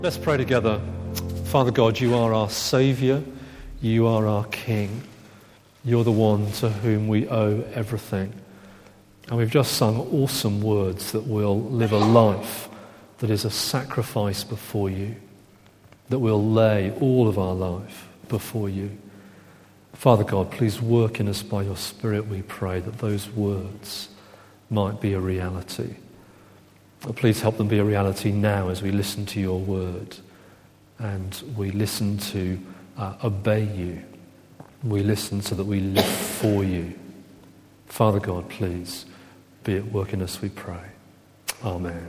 Let's pray together. Father God, you are our Saviour, you are our King, you're the one to whom we owe everything. And we've just sung awesome words that we'll live a life that is a sacrifice before you, that we'll lay all of our life before you. Father God, please work in us by your Spirit, we pray, that those words might be a reality. Please help them be a reality now as we listen to your word and we listen to obey you. We listen so that we live for you. Father God, please be at work in us, we pray. Amen.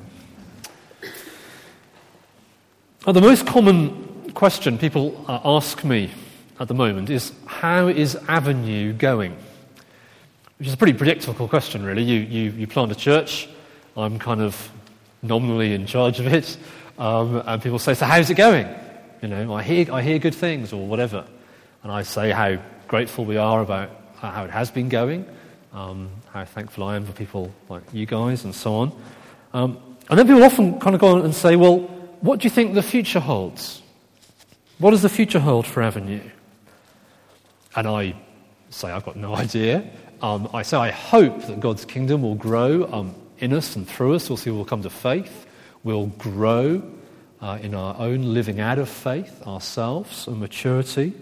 The most common question people ask me at the moment is, how is Avenue going? Which is a pretty predictable question, really. You plant a church. I'm kind of nominally in charge of it, and people say, so how's it going? You know, I hear good things or whatever, and I say how grateful we are about how it has been going, how thankful I am for people like you guys and so on. And then people often kind of go on and say, well, what do you think the future holds? What does the future hold for Avenue? And I say, I've got no idea. I say, I hope that God's kingdom will grow in us and through us. We'll see we'll come to faith. We'll grow in our own living out of faith ourselves and maturity.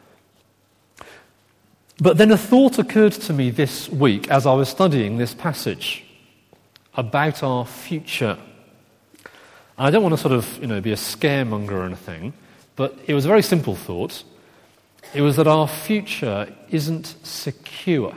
But then a thought occurred to me this week as I was studying this passage about our future. I don't want to sort of, be a scaremonger or anything, but it was a very simple thought. It was that our future isn't secure.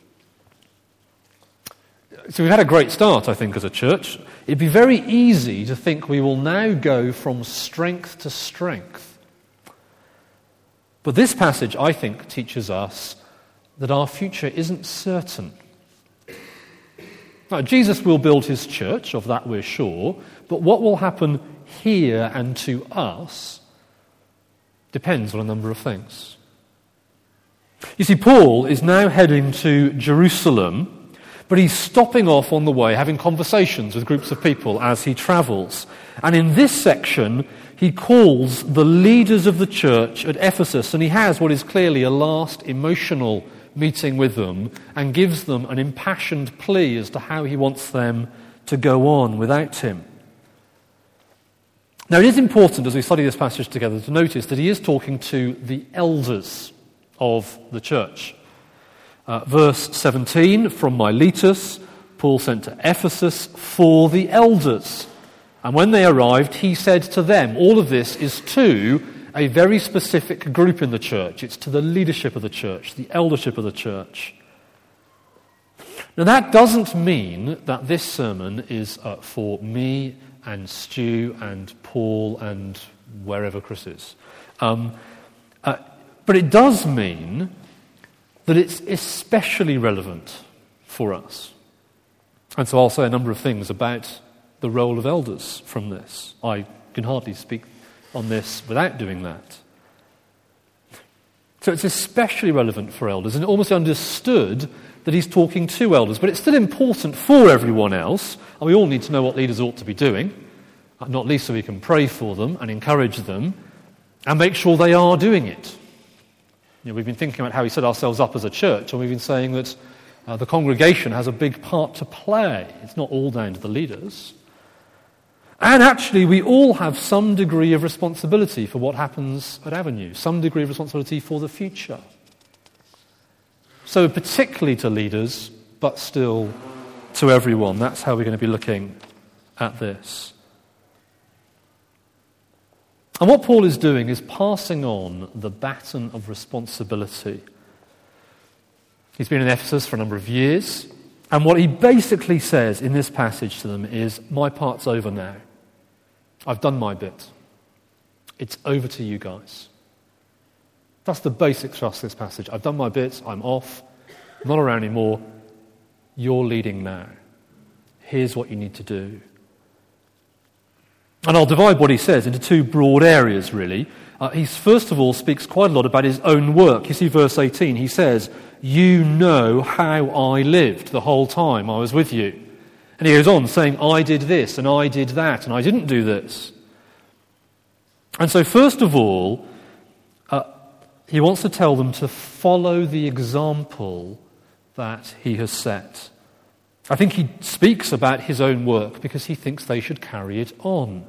So we've had a great start, I think, as a church. It'd be very easy to think we will now go from strength to strength. But this passage, I think, teaches us that our future isn't certain. Now, Jesus will build his church, of that we're sure, but what will happen here and to us depends on a number of things. You see, Paul is now heading to Jerusalem, but he's stopping off on the way, having conversations with groups of people as he travels. And in this section, he calls the leaders of the church at Ephesus, and he has what is clearly a last emotional meeting with them, and gives them an impassioned plea as to how he wants them to go on without him. Now, it is important, as we study this passage together, to notice that he is talking to the elders of the church. Verse 17, from Miletus, Paul sent to Ephesus for the elders. And when they arrived, he said to them, all of this is to a very specific group in the church. It's to the leadership of the church, the eldership of the church. Now that doesn't mean that this sermon is for me and Stu and Paul and wherever Chris is. But it does mean that it's especially relevant for us. And so I'll say a number of things about the role of elders from this. I can hardly speak on this without doing that. So it's especially relevant for elders, and almost understood that he's talking to elders, but it's still important for everyone else, and we all need to know what leaders ought to be doing, not least so we can pray for them and encourage them and make sure they are doing it. We've been thinking about how we set ourselves up as a church, and we've been saying that the congregation has a big part to play. It's not all down to the leaders. And actually, we all have some degree of responsibility for what happens at Avenue, some degree of responsibility for the future. So particularly to leaders, but still to everyone. That's how we're going to be looking at this. And what Paul is doing is passing on the baton of responsibility. He's been in Ephesus for a number of years, and what he basically says in this passage to them is, my part's over now. I've done my bit. It's over to you guys. That's the basic thrust of this passage. I've done my bit, I'm off, I'm not around anymore. You're leading now. Here's what you need to do. And I'll divide what he says into two broad areas, really. He first of all speaks quite a lot about his own work. You see verse 18, he says, you know how I lived the whole time I was with you. And he goes on saying, I did this and I did that and I didn't do this. And so first of all, he wants to tell them to follow the example that he has set. I think he speaks about his own work because he thinks they should carry it on.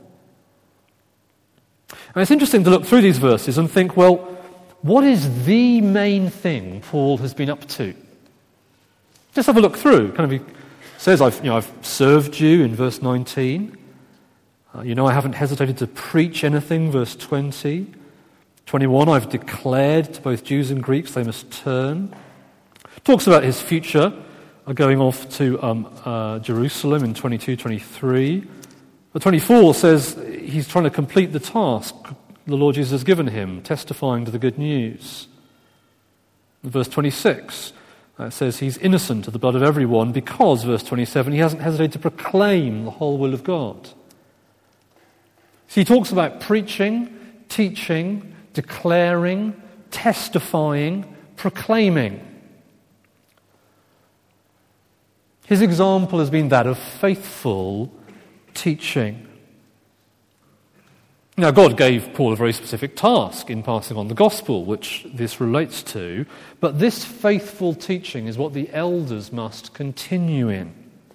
And it's interesting to look through these verses and think, well, what is the main thing Paul has been up to? Just have a look through. He says, I've served you in verse 19. I haven't hesitated to preach anything, verse 20. 21, I've declared to both Jews and Greeks they must turn. Talks about his future, going off to Jerusalem in 22, 23. But 24 says he's trying to complete the task the Lord Jesus has given him, testifying to the good news. In verse 26, it says he's innocent of the blood of everyone because, verse 27, he hasn't hesitated to proclaim the whole will of God. So he talks about preaching, teaching, declaring, testifying, proclaiming. His example has been that of faithful teaching. Now, God gave Paul a very specific task in passing on the gospel, which this relates to, but this faithful teaching is what the elders must continue in.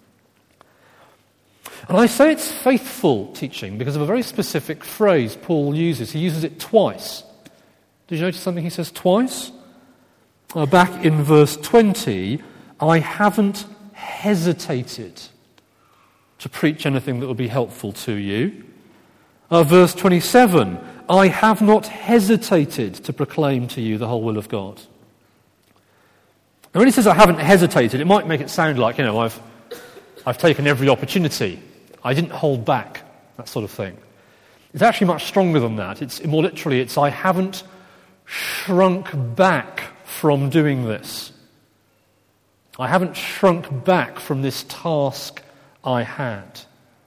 And I say it's faithful teaching because of a very specific phrase Paul uses. He uses it twice. Did you notice something he says twice? Back in verse 20, I haven't hesitated to preach anything that would be helpful to you. Verse 27, I have not hesitated to proclaim to you the whole will of God. And when he says I haven't hesitated, it might make it sound like, I've taken every opportunity. I didn't hold back, that sort of thing. It's actually much stronger than that. It's more literally, it's I haven't shrunk back from doing this. I haven't shrunk back from this task I had.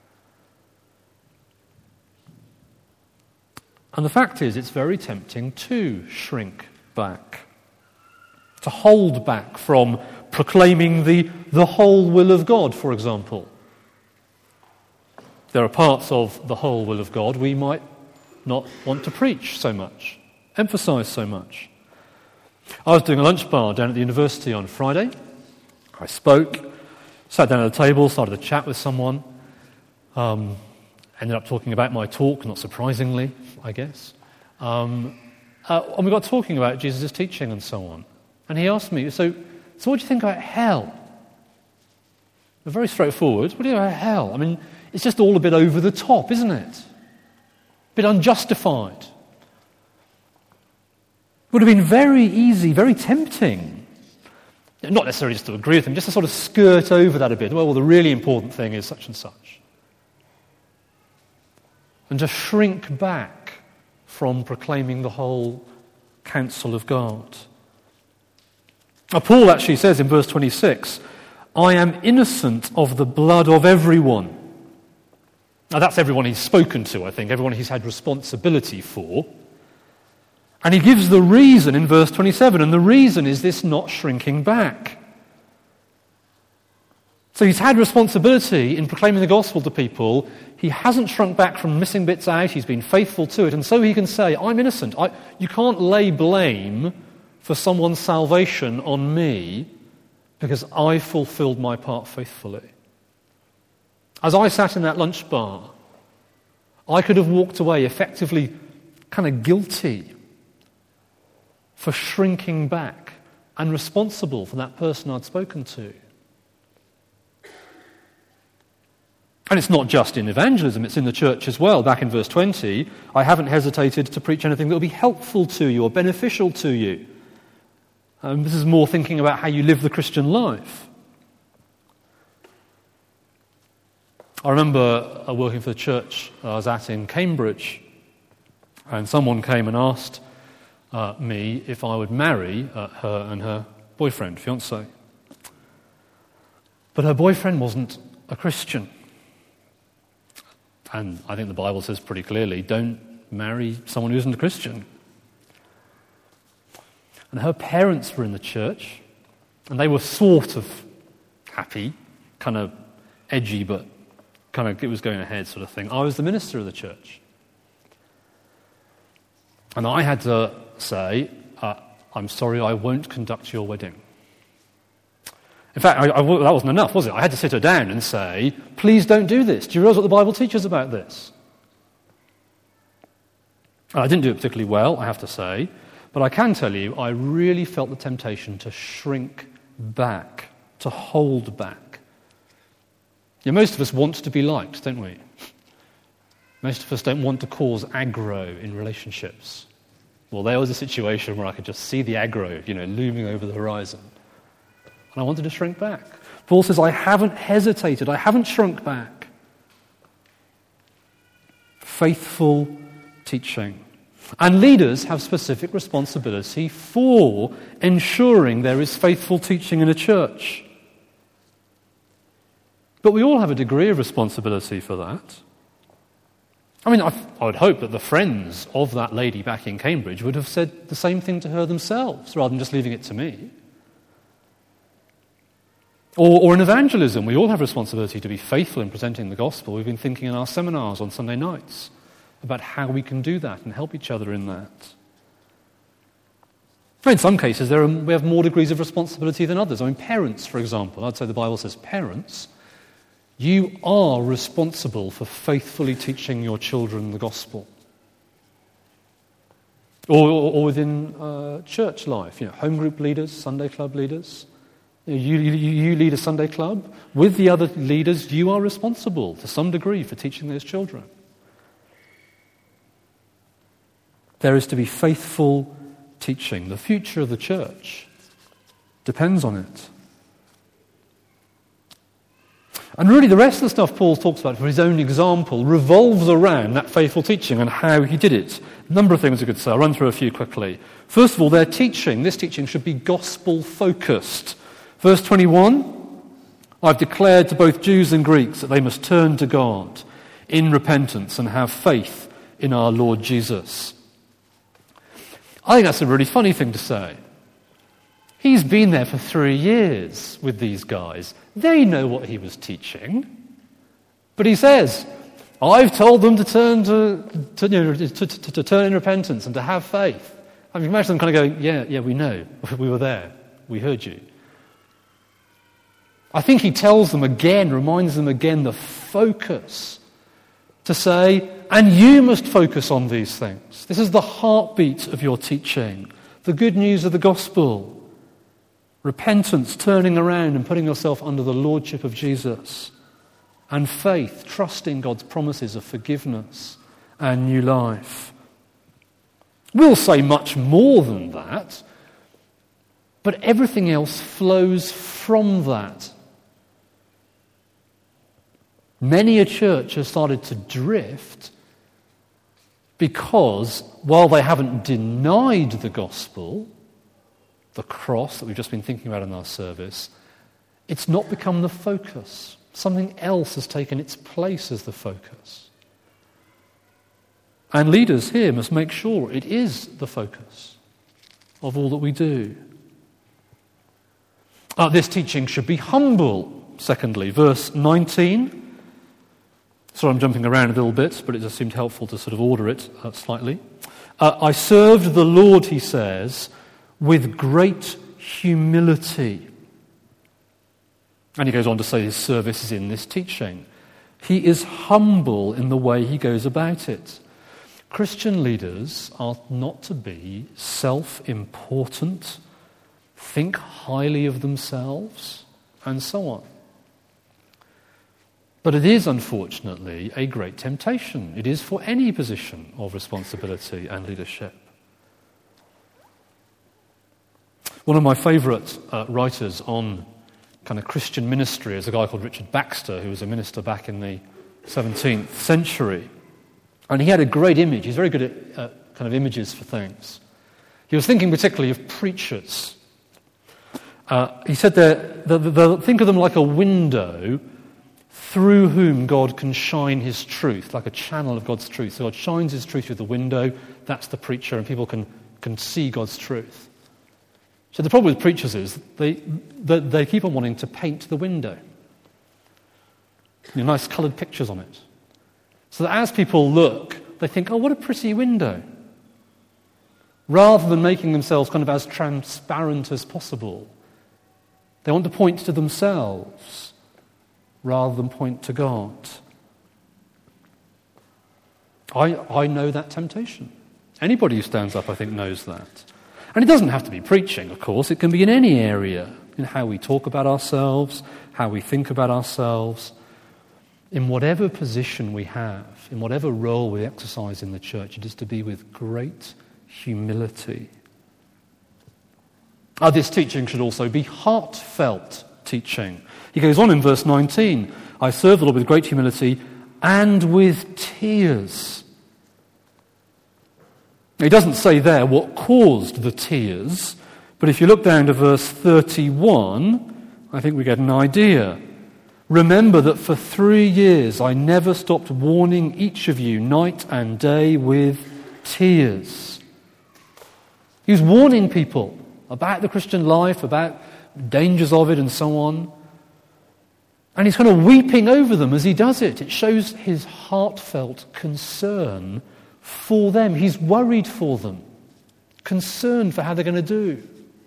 And the fact is, it's very tempting to shrink back, to hold back from proclaiming the whole will of God, for example. There are parts of the whole will of God we might not want to preach so much, emphasize so much. I was doing a lunch bar down at the university on Friday. I spoke, sat down at a table, started a chat with someone, ended up talking about my talk, not surprisingly, I guess. And we got talking about Jesus' teaching and so on. And he asked me, so what do you think about hell? Very straightforward. What do you think about hell? I mean, it's just all a bit over the top, isn't it? A bit unjustified. Would have been very easy, very tempting. Not necessarily just to agree with him, just to sort of skirt over that a bit. Well, the really important thing is such and such. And to shrink back from proclaiming the whole counsel of God. Now, Paul actually says in verse 26, I am innocent of the blood of everyone. Now, that's everyone he's spoken to, I think, everyone he's had responsibility for. And he gives the reason in verse 27, and the reason is this not shrinking back. So he's had responsibility in proclaiming the gospel to people. He hasn't shrunk back from missing bits out. He's been faithful to it. And so he can say, I'm innocent. You can't lay blame for someone's salvation on me because I fulfilled my part faithfully. As I sat in that lunch bar, I could have walked away effectively kind of guilty for shrinking back and responsible for that person I'd spoken to. And it's not just in evangelism, it's in the church as well. Back in verse 20, I haven't hesitated to preach anything that will be helpful to you or beneficial to you. This is more thinking about how you live the Christian life. I remember working for the church I was at in Cambridge, and someone came and asked me if I would marry her and her boyfriend, fiancé. But her boyfriend wasn't a Christian. And I think the Bible says pretty clearly, don't marry someone who isn't a Christian. And her parents were in the church, and they were sort of happy, kind of edgy, but kind of it was going ahead sort of thing. I was the minister of the church. And I had to say, I'm sorry, I won't conduct your wedding. In fact, that wasn't enough, was it? I had to sit her down and say, please don't do this. Do you realize what the Bible teaches about this? I didn't do it particularly well, I have to say, but I can tell you I really felt the temptation to shrink back, to hold back. Yeah, most of us want to be liked, don't we? Most of us don't want to cause aggro in relationships. Well, there was a situation where I could just see the aggro, looming over the horizon. And I wanted to shrink back. Paul says, I haven't hesitated, I haven't shrunk back. Faithful teaching. And leaders have specific responsibility for ensuring there is faithful teaching in a church. But we all have a degree of responsibility for that. I mean, I would hope that the friends of that lady back in Cambridge would have said the same thing to her themselves, rather than just leaving it to me. Or in evangelism, we all have responsibility to be faithful in presenting the gospel. We've been thinking in our seminars on Sunday nights about how we can do that and help each other in that. In some cases, we have more degrees of responsibility than others. I mean, parents, for example, I'd say the Bible says, parents, you are responsible for faithfully teaching your children the gospel. Or within church life, home group leaders, Sunday club leaders. You lead a Sunday club. With the other leaders, you are responsible to some degree for teaching those children. There is to be faithful teaching. The future of the church depends on it. And really the rest of the stuff Paul talks about for his own example revolves around that faithful teaching and how he did it. A number of things I could say. I'll run through a few quickly. First of all, this teaching should be gospel-focused. Verse 21, I've declared to both Jews and Greeks that they must turn to God in repentance and have faith in our Lord Jesus. I think that's a really funny thing to say. He's been there for 3 years with these guys. They know what he was teaching. But he says, I've told them to turn to turn in repentance and to have faith. I mean, imagine them kind of going, yeah, we know. We were there. We heard you. I think he tells them again, reminds them again the focus to say, and you must focus on these things. This is the heartbeat of your teaching. The good news of the gospel. Repentance, turning around and putting yourself under the lordship of Jesus. And faith, trusting God's promises of forgiveness and new life. We'll say much more than that, but everything else flows from that. Many a church has started to drift because while they haven't denied the gospel, the cross that we've just been thinking about in our service, it's not become the focus. Something else has taken its place as the focus. And leaders here must make sure it is the focus of all that we do. This teaching should be humble, secondly. Verse 19. Sorry, I'm jumping around a little bit, but it just seemed helpful to sort of order it slightly. I served the Lord, he says, with great humility. And he goes on to say his service is in this teaching. He is humble in the way he goes about it. Christian leaders are not to be self-important, think highly of themselves, and so on. But it is, unfortunately, a great temptation. It is for any position of responsibility and leadership. One of my favourite writers on kind of Christian ministry is a guy called Richard Baxter, who was a minister back in the 17th century. And he had a great image. He's very good at kind of images for things. He was thinking particularly of preachers. He said think of them like a window through whom God can shine his truth, like a channel of God's truth. So God shines his truth through the window, that's the preacher, and people can see God's truth. So the problem with preachers is they keep on wanting to paint the window. Nice coloured pictures on it. So that as people look, they think, oh, what a pretty window. rather than making themselves kind of as transparent as possible. They want to point to themselves rather than point to God. I know that temptation. Anybody who stands up, I think, knows that. And it doesn't have to be preaching, of course. It can be in any area, in how we talk about ourselves, how we think about ourselves. In whatever position we have, in whatever role we exercise in the church, it is to be with great humility. This teaching should also be heartfelt teaching. He goes on in verse 19, I serve the Lord with great humility and with tears. He doesn't say there what caused the tears, but if you look down to verse 31, I think we get an idea. Remember that for 3 years I never stopped warning each of you night and day with tears. He was warning people about the Christian life, about dangers of it and so on. And he's kind of weeping over them as he does it. It shows his heartfelt concern for them. He's worried for them, concerned for how they're going to do.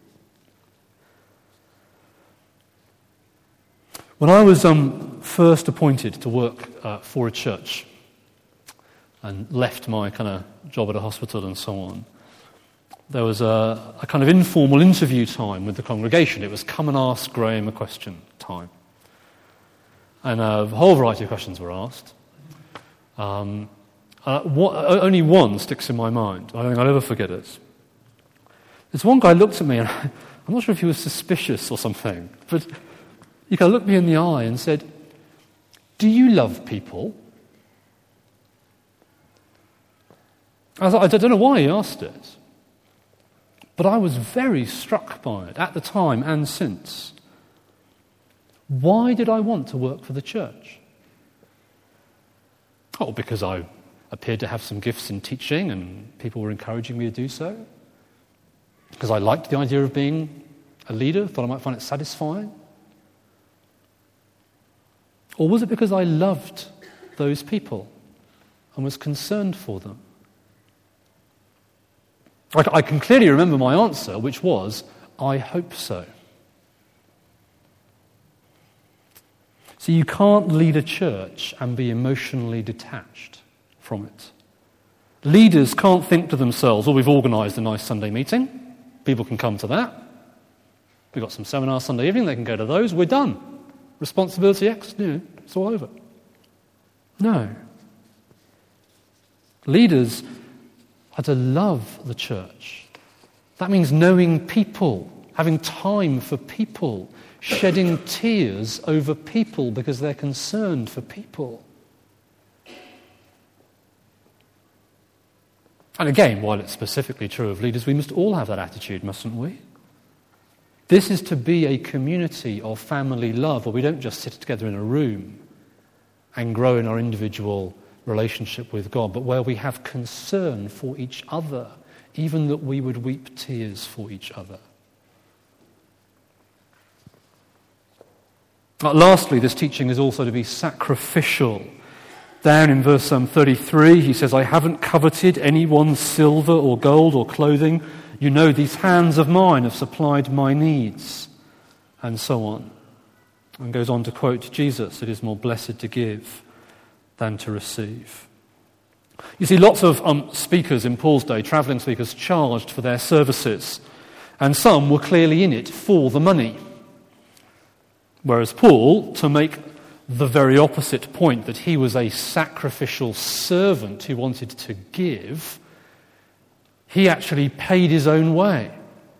When I was first appointed to work for a church and left my kind of job at a hospital and so on, there was a kind of informal interview time with the congregation. It was come and ask Graham a question time. And a whole variety of questions were asked. Only one sticks in my mind. I don't think I'll ever forget it. This one guy looked at me, and I'm not sure if he was suspicious or something, but he kind of looked me in the eye and said, "Do you love people?" I don't know why he asked it, but I was very struck by it at the time and since. Why did I want to work for the church? Oh, because I appeared to have some gifts in teaching and people were encouraging me to do so. Because I liked the idea of being a leader, thought I might find it satisfying. Or was it because I loved those people and was concerned for them? I can clearly remember my answer, which was, I hope so. So you can't lead a church and be emotionally detached from it. Leaders can't think to themselves, we've organised a nice Sunday meeting. People can come to that. We've got some seminars Sunday evening, they can go to those. We're done. Responsibility X, it's all over. No. Leaders are to love the church. That means knowing people, having time for people, shedding tears over people because they're concerned for people. And again, while it's specifically true of leaders, we must all have that attitude, mustn't we? This is to be a community of family love, where we don't just sit together in a room and grow in our individual relationship with God, but where we have concern for each other, even that we would weep tears for each other. Lastly, this teaching is also to be sacrificial. Down in verse 33, he says, I haven't coveted anyone's silver or gold or clothing. You know, these hands of mine have supplied my needs, and so on. And goes on to quote Jesus, it is more blessed to give than to receive. You see, lots of speakers in Paul's day, travelling speakers, charged for their services, and some were clearly in it for the money. Whereas Paul, to make the very opposite point, that he was a sacrificial servant who wanted to give, he actually paid his own way.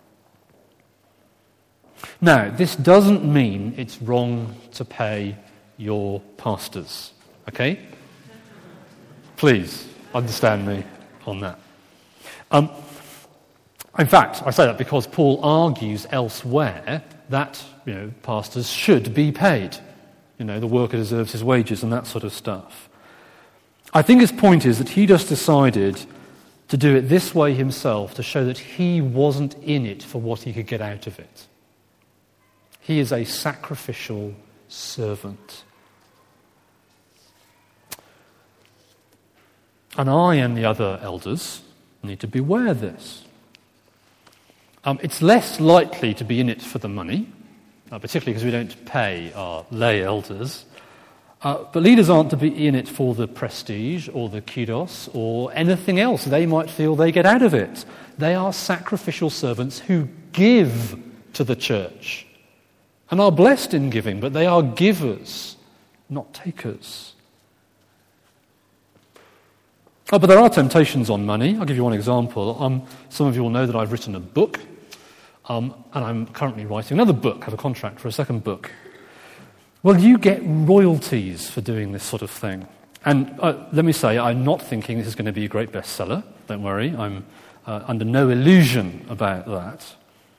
Now, this doesn't mean it's wrong to pay your pastors, okay? Please understand me on that. In fact, I say that because Paul argues elsewhere that, pastors should be paid. The worker deserves his wages and that sort of stuff. I think his point is that he just decided to do it this way himself to show that he wasn't in it for what he could get out of it. He is a sacrificial servant. And I and the other elders need to beware this. It's less likely to be in it for the money, particularly because we don't pay our lay elders. But leaders aren't to be in it for the prestige or the kudos or anything else they might feel they get out of it. They are sacrificial servants who give to the church and are blessed in giving, but they are givers, not takers. But there are temptations on money. I'll give you one example. Some of you will know that I've written a book, and I'm currently writing another book, have a contract for a second book. Well, you get royalties for doing this sort of thing. And let me say, I'm not thinking this is going to be a great bestseller. Don't worry, I'm under no illusion about that.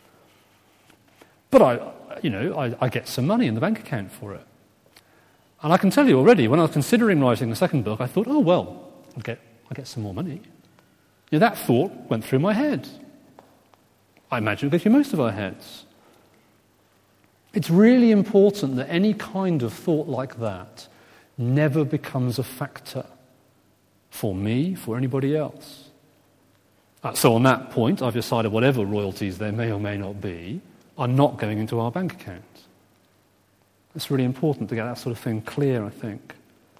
But I get some money in the bank account for it. And I can tell you already, when I was considering writing the second book, I thought, oh, well, I'll get some more money. That thought went through my head. I imagine it goes through most of our heads. It's really important that any kind of thought like that never becomes a factor for me, for anybody else. So on that point, I've decided whatever royalties there may or may not be are not going into our bank account. It's really important to get that sort of thing clear, I think.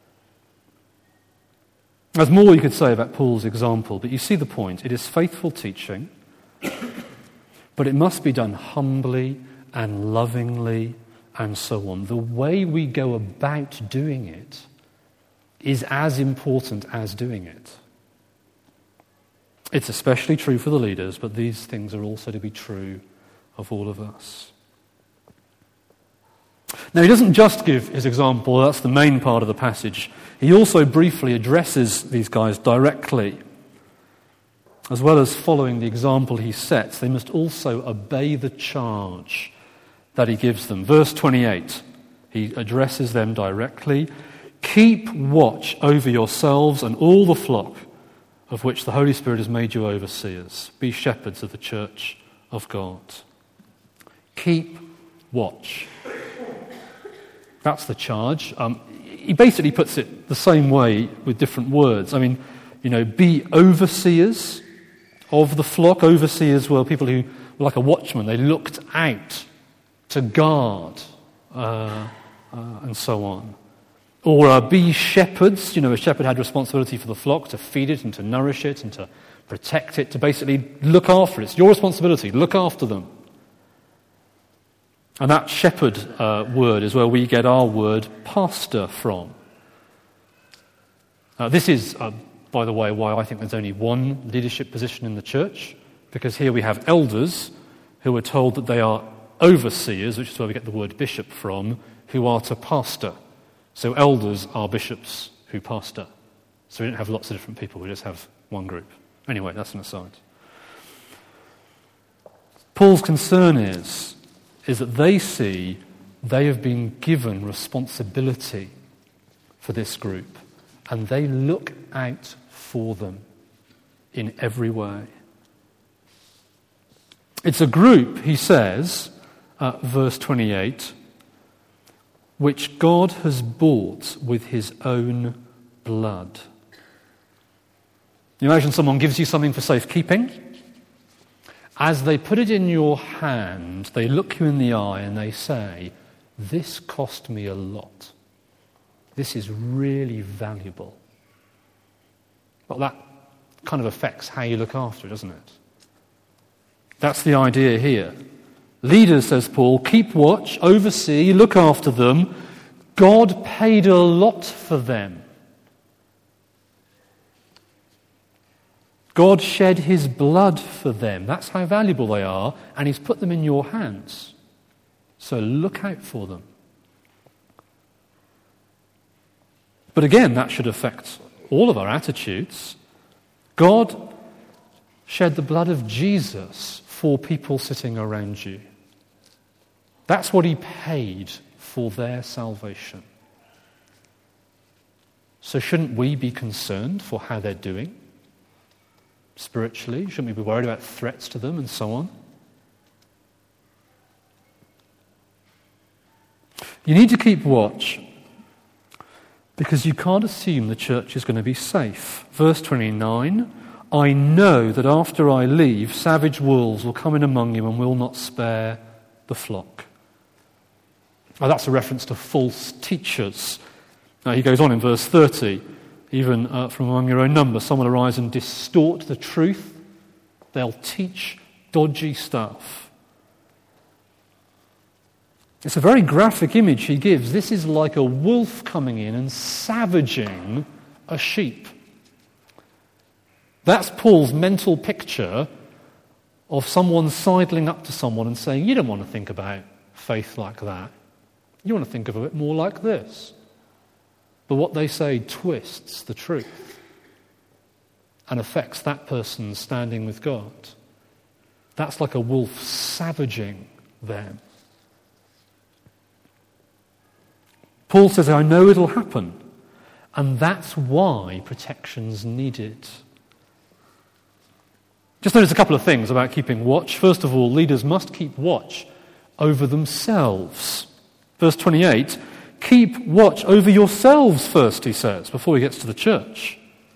There's more you could say about Paul's example, but you see the point. It is faithful teaching, but it must be done humbly and lovingly and so on. The way we go about doing it is as important as doing it. It's especially true for the leaders, but these things are also to be true of all of us. Now, he doesn't just give his example, that's the main part of the passage. He also briefly addresses these guys directly. As well as following the example he sets, they must also obey the charge that he gives them. Verse 28, he addresses them directly. Keep watch over yourselves and all the flock of which the Holy Spirit has made you overseers. Be shepherds of the church of God. Keep watch. That's the charge. He basically puts it the same way with different words. Be overseers of the flock. Overseers were people who were like a watchman. They looked out to guard and so on. Or be shepherds. A shepherd had responsibility for the flock, to feed it and to nourish it and to protect it, to basically look after it. It's your responsibility. Look after them. And that shepherd word is where we get our word pastor from. This is, by the way, why I think there's only one leadership position in the church, because here we have elders who are told that they are overseers, which is where we get the word bishop from, who are to pastor. So elders are bishops who pastor. So we don't have lots of different people, we just have one group. Anyway, that's an aside. Paul's concern is that they see they have been given responsibility for this group, and they look out for them in every way. It's a group, he says, verse 28, which God has bought with his own blood. You imagine someone gives you something for safekeeping. As they put it in your hand, they look you in the eye and they say, this cost me a lot. This is really valuable. Well, that kind of affects how you look after it, doesn't it? That's the idea here. Leaders, says Paul, keep watch, oversee, look after them. God paid a lot for them. God shed his blood for them. That's how valuable they are, and he's put them in your hands. So look out for them. But again, that should affect all of our attitudes. God shed the blood of Jesus for people sitting around you. That's what he paid for their salvation. So shouldn't we be concerned for how they're doing spiritually? Shouldn't we be worried about threats to them and so on? You need to keep watch because you can't assume the church is going to be safe. Verse 29, I know that after I leave, savage wolves will come in among you and will not spare the flock. Now, that's a reference to false teachers. Now, he goes on in verse 30, even from among your own number, some will arise and distort the truth. They'll teach dodgy stuff. It's a very graphic image he gives. This is like a wolf coming in and savaging a sheep. That's Paul's mental picture of someone sidling up to someone and saying, you don't want to think about faith like that. You want to think of it more like this. But what they say twists the truth and affects that person standing with God. That's like a wolf savaging them. Paul says, I know it'll happen, and that's why protection's needed. Just notice a couple of things about keeping watch. First of all, leaders must keep watch over themselves. Verse 28, keep watch over yourselves first, he says, before he gets to the church.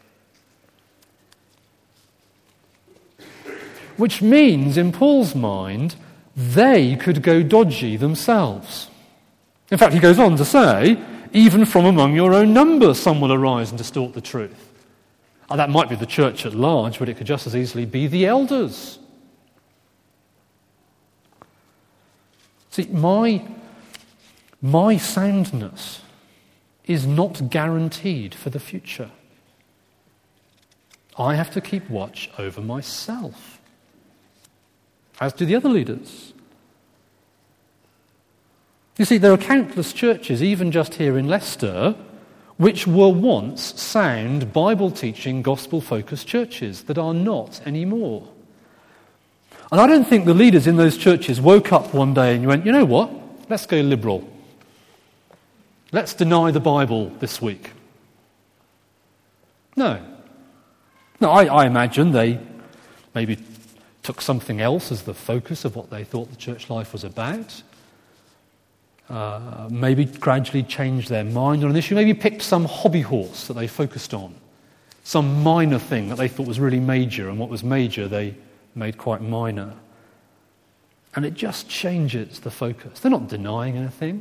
Which means, in Paul's mind, they could go dodgy themselves. In fact, he goes on to say, even from among your own number some will arise and distort the truth. And that might be the church at large, but it could just as easily be the elders. See, my soundness is not guaranteed for the future. I have to keep watch over myself, as do the other leaders. You see, there are countless churches, even just here in Leicester, which were once sound, Bible-teaching, gospel-focused churches that are not anymore. And I don't think the leaders in those churches woke up one day and went, you know what, let's go liberal. Let's deny the Bible this week. No, I imagine they maybe took something else as the focus of what they thought the church life was about. Maybe gradually changed their mind on an issue, maybe picked some hobby horse that they focused on, some minor thing that they thought was really major, and what was major they made quite minor. And it just changes the focus. They're not denying anything.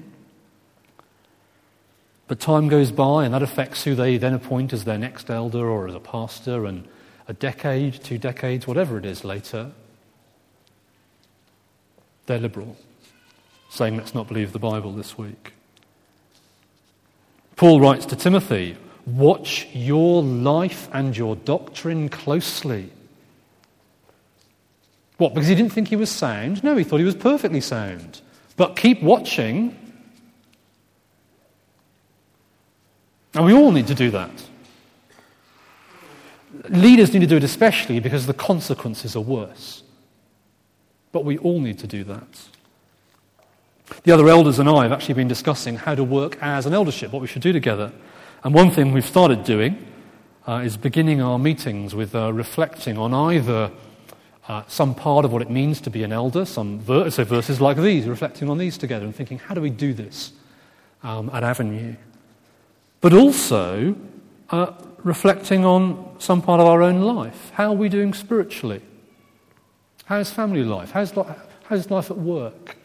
But time goes by, and that affects who they then appoint as their next elder or as a pastor, and a decade, 2 decades, whatever it is later, they're liberal, saying, let's not believe the Bible this week. Paul writes to Timothy, watch your life and your doctrine closely. What, because he didn't think he was sound? No, he thought he was perfectly sound. But keep watching. And we all need to do that. Leaders need to do it especially because the consequences are worse. But we all need to do that. The other elders and I have actually been discussing how to work as an eldership, what we should do together. And one thing we've started doing is beginning our meetings with reflecting on either some part of what it means to be an elder, verses like these, reflecting on these together and thinking, how do we do this at Avenue? But also reflecting on some part of our own life. How are we doing spiritually? How's family life? How's life at work?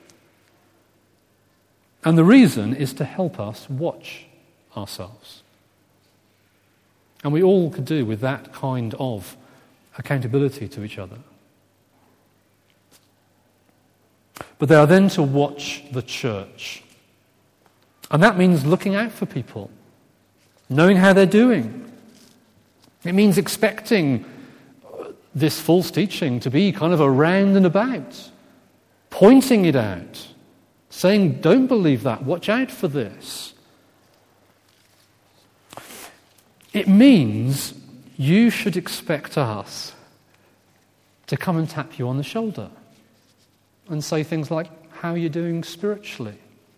And the reason is to help us watch ourselves. And we all could do with that kind of accountability to each other. But they are then to watch the church. And that means looking out for people, knowing how they're doing. It means expecting this false teaching to be kind of around and about, pointing it out, saying, don't believe that, watch out for this. It means you should expect us to come and tap you on the shoulder and say things like, how are you doing spiritually?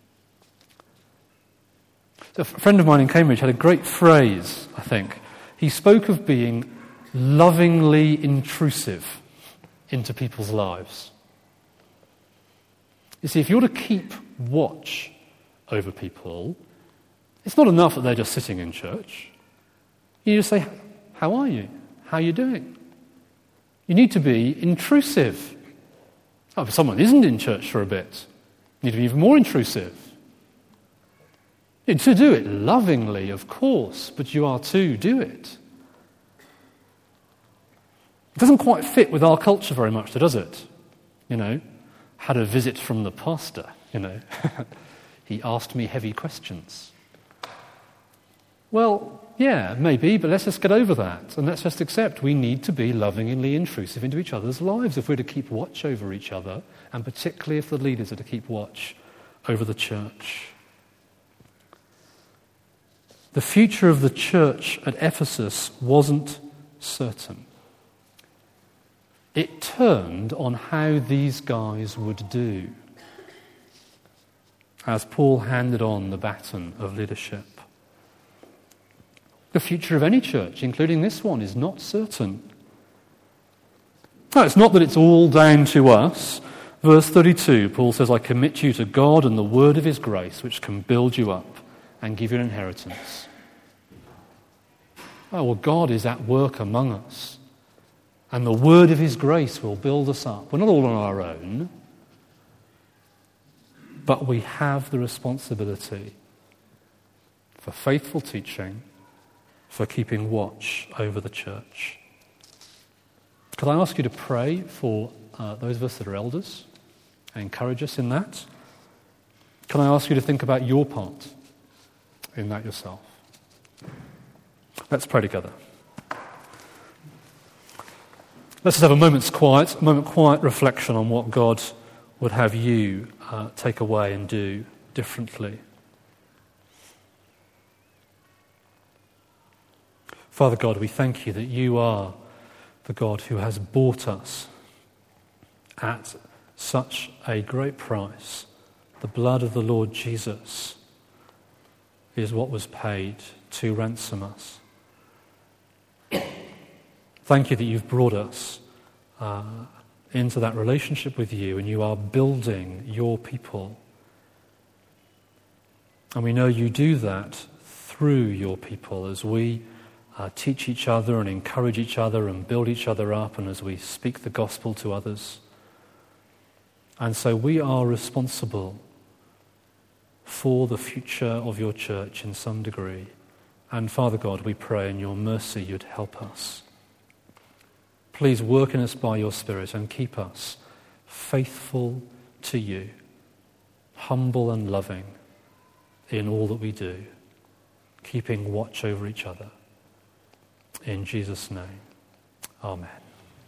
So a friend of mine in Cambridge had a great phrase, I think. He spoke of being lovingly intrusive into people's lives. You see, if you're to keep watch over people, it's not enough that they're just sitting in church. You just say, how are you? How are you doing? You need to be intrusive. Oh, if someone isn't in church for a bit, you need to be even more intrusive. To do it lovingly, of course, but you are to do it. It doesn't quite fit with our culture very much, does it? Had a visit from the pastor, He asked me heavy questions. Well, yeah, maybe, but let's just get over that. And let's just accept we need to be lovingly intrusive into each other's lives if we're to keep watch over each other, and particularly if the leaders are to keep watch over the church. The future of the church at Ephesus wasn't certain. It turned on how these guys would do as Paul handed on the baton of leadership. The future of any church, including this one, is not certain. No, it's not that it's all down to us. Verse 32, Paul says, I commit you to God and the word of his grace, which can build you up and give you an inheritance. Oh, well, God is at work among us. And the word of his grace will build us up. We're not all on our own, but we have the responsibility for faithful teaching, for keeping watch over the church. Could I ask you to pray for those of us that are elders and encourage us in that? Can I ask you to think about your part in that yourself? Let's pray together. Let's just have a moment quiet reflection on what God would have you take away and do differently. Father God, we thank you that you are the God who has bought us at such a great price. The blood of the Lord Jesus is what was paid to ransom us. Thank you that you've brought us into that relationship with you, and you are building your people. And we know you do that through your people as we teach each other and encourage each other and build each other up, and as we speak the gospel to others. And so we are responsible for the future of your church in some degree. And Father God, we pray in your mercy you'd help us. Please work in us by your Spirit and keep us faithful to you, humble and loving in all that we do, keeping watch over each other. In Jesus' name, amen.